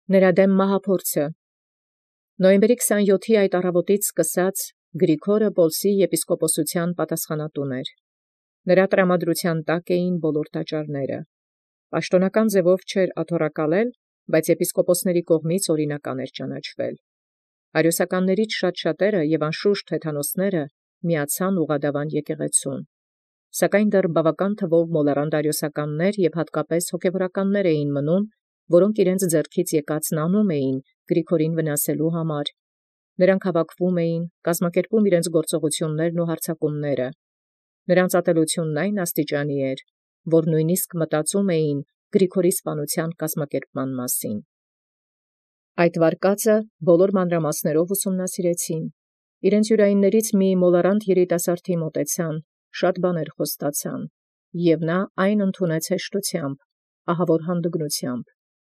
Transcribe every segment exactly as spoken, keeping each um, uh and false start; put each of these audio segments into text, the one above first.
Նրա դեմ մահափորձը։ Նոյեմբերի քսաներկուի այդ առավոտից սկսած Գրիգորը Պոլսի եպիսկոպոսութեան պատասխանատուն էր։ Նրա տրամադրութեան տակ էին բոլոր տաճարները։ Պաշտոնական ձևով չէր աթոռակալել, բայց եպիսկոպոսների կողմից օրինական էր ճանաչվել։ Արիոսականներից շատ շատերը եւ անշուշտ հեթանոսները միացան ուղղադավան եկեղեցուն։ Սակայն դեռ բավական թվով մոլեռանդ արիոսականներ եւ հատկապես հոգևորականներ էին մնում, որոնք իրենց ձեռքից եկածն անում էին Գրիգորին վնասելու համար։ Նրանք հավաքվում էին, կազմակերպում իրենց գործողություններն ու հարձակումները։ Նրանց ատելությունն այն աստիճանի էր, որ նույնիսկ մտածում էին Գրիգորի սպանության կազմակերպման մասին։ Այդ վարկածը բոլոր մանրամասներով ուսումնասիրեցին։ Իրենց յուրայիններից մի մոլառանդ երիտասարդի մոտեցան, շատ բաներ խոստացան, եւ նա այն ընդունեց հեշտությամբ, ահավոր հանդգնությամբ։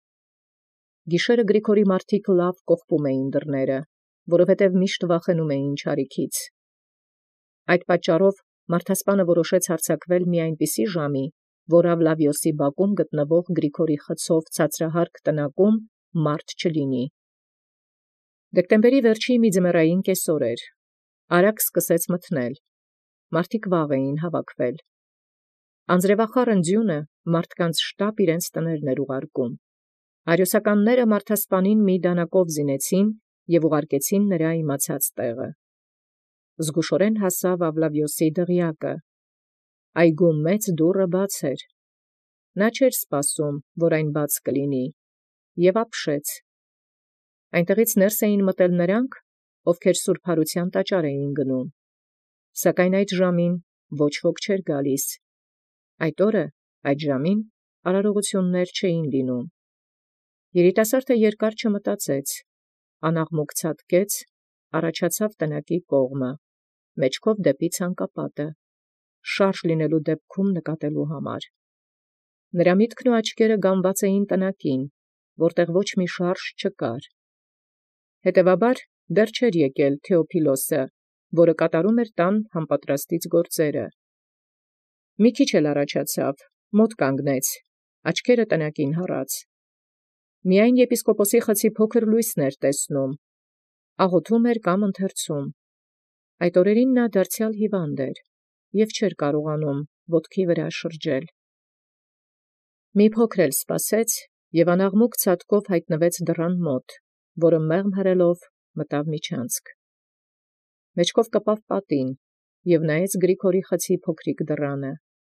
Գիշերը Գրիգորի մարդիկ լավ կողպում էին դռները, որովհետև միշտ վախենում էին չարիքից։ Այդ պատճառով մարդասպանը որոշեց հարձակվել մի այնպիսի ժամի, որ Ավլավիոսի բակում գտնվող Գրիգորի խցով ցածրահարկ տնակում մարդ չլինի։ Դեկտեմբերի վերջի մի ձմեռային կեսօր էր։ Արագ սկսեց մթնել։ Մարդիկ վաղ էին հավաքվել։ Անձրևախառն ձյունը մարդկանց շտապ իրենց տներն էր ուղարկում։ Արիոսականները մարդասպանին մի դանակով զինեցին եւ ուղարկեցին նրա իմացած տեղը։ Զգուշորեն հասավ Ավլավիոսի դղյակը։ Այգու մեծ դուռը բաց էր։ Նա չէր սպասում, որ այն բաց կլինի, եւ ապշեց։ Այնտեղից ներս էին մտել նրանք, ովքեր Սուրբ Հարության տաճար էին գնում։ Սակայն այդ ժամին ոչ ոք չէր գալիս։ Այդ օրը, այդ ժամին արարողություններ չէին լինում։ Երիտասարդը երկար չմտածեց, անաղմուկ ցատկեց, առաջացավ տնակի կողմը, մեջքով դեպի ցանկապատը, շարժ լինելու դեպքում նկատելու համար։ Նրա միտքն ու աչքերը գամված էին տնակին, որտեղ ոչ մի շարժ չկար։ Հետևաբար դեռ չէր եկել Թեոփիլոսը, որը կատարում էր տան համապատրաստից գործերը։ Մի քիչ էլ առաջացավ, մոտ կանգնեց, աչքերը տնակին հառած։ Միայն եպիսկոպոսի խցի փոքր լույսն էր տեսնում, աղոթում էր կամ ընթերցում։ Այդ օրերին նա դարձյալ հիվանդ էր և չէր կարողանում ոտքի վրա շրջել։ Մի փոքր էլ սպասեց և անաղմուկ ցատկով հայտնվեց դռան մոտ, որը մեղմ հրելով մտավ միջանցք։ Մեջքով կպավ պատին և նայեց Գրիգորի խցի փոքրիկ դռանը։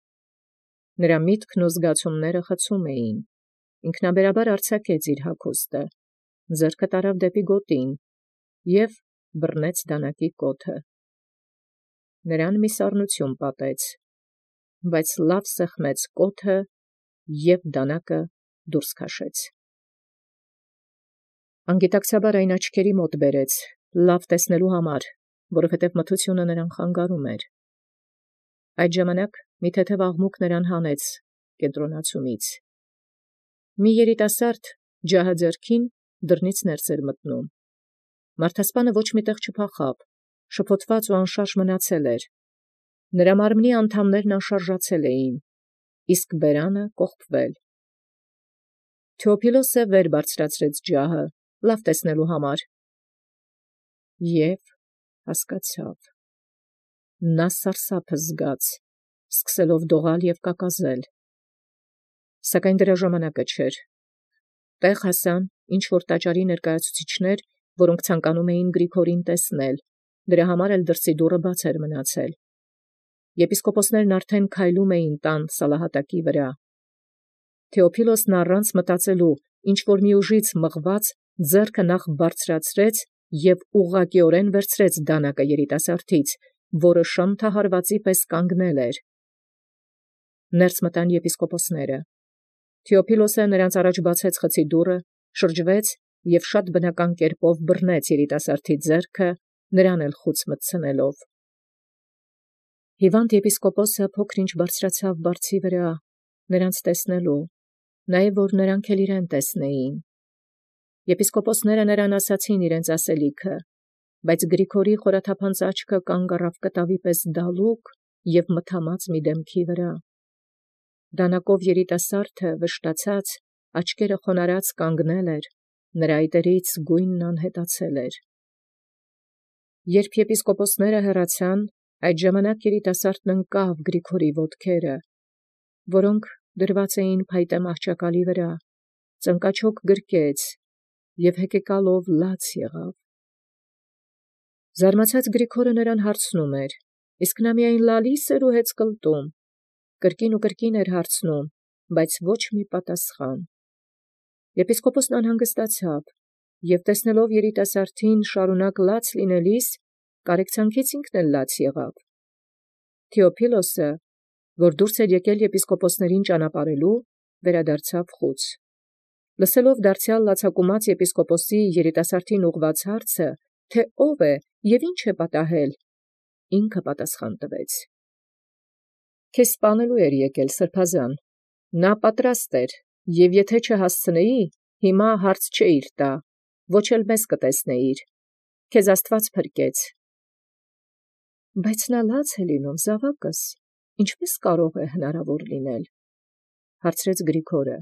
Նրա միտքն ու զգացումները խցում էին։ Ինքնաբերաբար արձակեց իր հագուստը, ձեռքը տարավ դեպի գոտին և բռնեց դանակի կոթը։ Նրան մի սառնություն պատեց, բայց լավ սեղմեց կոթը և դանակը դուրս քաշեց։ Անգիտակցաբար այն աչքերի մոտ բերեց, լավ տեսնելու համար, որովհետև մթությունը նրան խանգարում էր։ Այդ ժամանակ մի թեթև աղմուկ նրան հանեց կենտրոնացումից։ Մի երիտասարդ ջահը ձեռքին դռնից ներս էր մտնում։ Մարդասպանը ոչ մի տեղ չփախավ, շփոթված ու անշարժ մնացել էր։ Նրա մարմնի անդամներն անշարժացել էին, իսկ բերանը կողպվել։ Թեոփիլոսը վեր բարձրացրեց ջահը, լավ տեսնելու համար, և հասկացավ։ Նա սարսափը զգաց, սկսելով դողալ և կակազել։ Սակայն դրա ժամանակը չէր։ Տեղ հասան ինչ-որ տաճարի ներկայացուցիչներ, որոնք ցանկանում էին Գրիգորին տեսնել, դրա համար էլ դրսի դուռը բաց էր մնացել։ Եպիսկոպոսներն արդեն քայլում էին տան սալահատակի վրա։ Թեոփիլոսն առանց մտածելու, ինչ-որ մի ուժից մղված, ձեռքը նախ բարձրացրեց և ուղղակիորեն վերցրեց դանակը երիտասարդից, որը շամթահարվածի պես կանգնել էր։ Ներս մտան եպիսկոպոսները։ Թեոփիլոսը նրանց առաջ բացեց խցի դուռը, շրջվեց և շատ բնական կերպով բռնեց երիտասարդի ձեռքը, նրան էլ խուց մտցնելով։ Հիվանդ եպիսկոպոսը փոքր-ինչ բարձրացավ բարձի վրա, նրանց տեսնելու, նաև որ նրանք էլ իրեն տեսնեին։ Եպիսկոպոսները նրան ասացին իրենց ասելիքը, բայց Գրիգորի խորաթափանց աչքը կանգ առավ կտավի պես դալուկ և մթամած մի դեմքի վրա։ Դանակով երիտասարդը վշտացած, աչքերը խոնարհած կանգնել էր, նրա այտերից գույնն անհետացել էր։ Երբ եպիսկոպոսները հեռացան, այդ ժամանակ երիտասարդն ընկավ Գրիգորի ոտքերը, որոնք դրված էին փայտե մահճակալի վրա, ծնկաչոք գրկեց և հեկեկալով լաց եղավ։ Զարմացած Գրիգորը նրան հարցնում էր, իսկ նա միայն լալիս էր ու հեծկլտում, կրկին ու կրկին էր հարցնում, բայց ոչ մի պատասխան։ Եպիսկոպոսն անհանգստացավ և տեսնելով երիտասարդին շարունակ լաց լինելիս, կարեկցանքից ինքն էլ լաց եղավ։ Թեոփիլոսը, որ դուրս էր եկել եպիսկոպոսներին ճանապարհելու, վերադարձավ խուց։ Լսելով դարձյալ լացակումած եպիսկոպոսի երիտասարդին ուղղված հարցը, թե ով է և ինչ է պատահել, ինքը պատասխան տվեց. «Քեզ սպանելու էր եկել, սրբազան. նա պատրաստ էր, և եթե չհասցնեի, հիմա հարց չէիր տա, ոչ էլ մեզ կտեսնեիր. քեզ Աստված փրկեց»։ «Բայց նա լաց է լինում, զավակս, ինչպե՞ս կարող է հնարավոր լինել», հարցրեց Գրիգորը։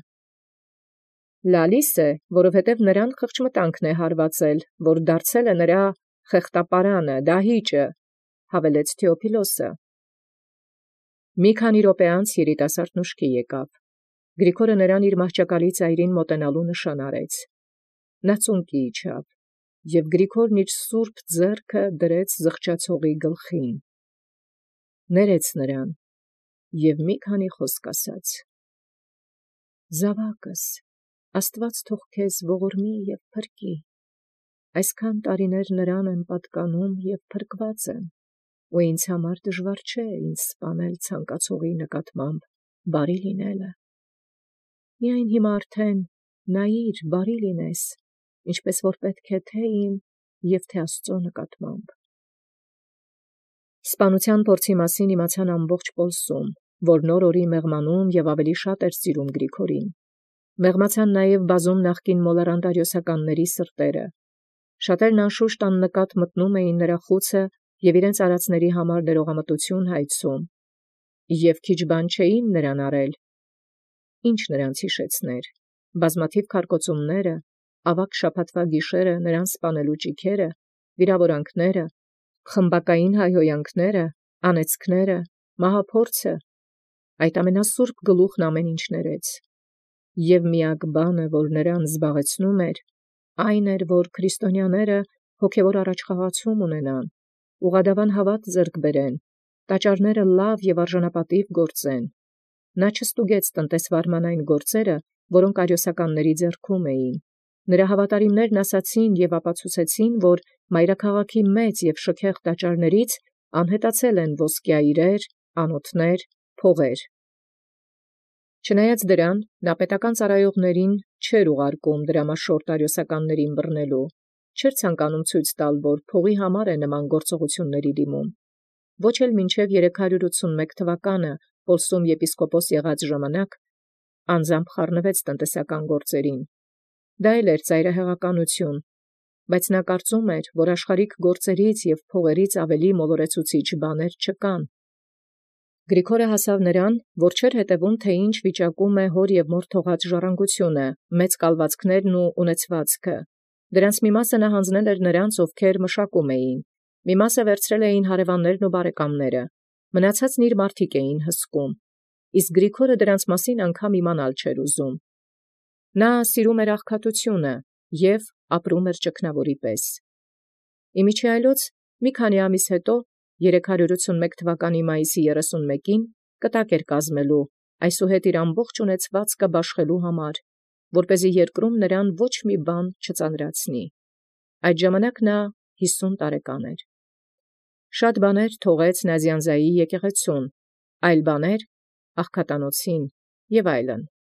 «Լալիս է, որովհետև նրան խղճմտանքն է հարվածել, որ դարձել է նրա խեղտապարանը, դահիճը», հավելեց Թեոփիլոսը։ Մի քանի րոպե անց երիտասարդն ուշքի եկավ։ Գրիգորը նրան իր մահճակալի ծայրին մոտենալու նշան արեց։ Նա ծունկի իջավ, և Գրիգորն իր սուրբ ձեռքը դրեց զղջացողի գլխին, ներեց նրան և մի քանի խոսք ասաց. «Զավակս, Աստված թող քեզ ողորմի և փրկի. այսքան տարիներ նրան եմ պատկանում և փրկված եմ, ու ինձ համար դժվար չէ ինձ սպանել ցանկացողի նկատմամբ բարի լինելը։ Միայն հիմա արդեն նայիր բարի լինես, ինչպես որ պետք է թե իմ և թե Աստծո նկատմամբ»։ Սպանության փորձի մասին իմացան ամբողջ Պոլսում, որ նոր օրի մեղմանում և ավելի շատ էր սիրում Գրիգորին։ Մեղմացան նաև բազում նախկին մոլարանդարիոսականների սրտերը։ Շատերն անշուշտ աննկատ մտնում էին նրա խուցը և իրենց արածների համար ներողամտություն հայցում, և քիչ բան չէին նրան արել։ Ինչ նրանց հիշեցներ, բազմաթիվ քարկոծումները, ավագ շաբաթվա գիշերը նրան սպանելու ճիգերը, վիրավորանքները, խմբակային հայհոյանքները, անեծքները, մահափորձը, այդ ամենասուրբ գլուխն ամեն ինչ ներեց։ Եվ միակ բանը, որ նրան զբաղեցնում էր, այն էր, որ քրիստոնյաները հոգևոր առաջխաղացում ունենան, ուղղադավան հավատ ձեռք բերեն, տաճարները լավ և արժանապատիվ գործեն։ Նա չստուգեց տնտեսվարման այն գործերը, որոնք արիոսականների ձեռքում էին։ Նրա հավատարիմներն ասացին և ապացուցեցին, որ մայրաքաղաքի մեծ և շքեղ տաճարներից անհետացել են ոսկյա իրեր, անոթներ, փողեր։ Չնայած դրան, նա պետական ծառայողներին չէր ուղարկում դրամաշորթ արիոսականներին բռնելու, չէր ցանկանում ցույց տալ, որ փողի համար է նման գործողությունների դիմում։ Ոչ էլ մինչև երեք հարյուր ութսունմեկ թվականը Պոլսում եպիսկոպոս եղած ժամանակ անձամբ խառնվեց տնտեսական գործերին։ Դա էլ էր ծայրահեղականություն, բայց նա կարծում էր, որ աշխարհիկ գործերից և փողերից ավելի մոլորեցուցիչ բաներ չկան։ Գրիգորը հասավ նրան, որ չէր հետևում, թե ինչ վիճակում է հոր և մոր թողած ժառանգությունը, մեծ կալվածքներն ու ունեցվածքը։ Դրանց մի մասը նա հանձնել էր նրանց, ովքեր մշակում էին, մի մասը վերցրել էին հարևաններն ու բարեկամները, մնացածն իր մարդիկ էին հսկում, իսկ Գրիգորը դրանց մասին անգամ իմանալ չէր ուզում։ Նա սիրում էր աղքատությունը և ապրում էր ճգնավորի պես։ Իմիջիայլոց մի քանի ամիս հետո, երեք հարյուր ութսունմեկ թվականի մայիսի երեսունմեկին, կտակ էր կազմելու այսուհետ իր ամբողջ ունեցվածքը բաշխելու համար, որպեսզի երկրում նրան ոչ մի բան չծանրացնի։ Այդ ժամանակ նա հիսուն տարեկան էր։ Շատ բաներ թողեց Նազյանզայի եկեղեցուն, այլ բաներ աղքատանոցին և այլն։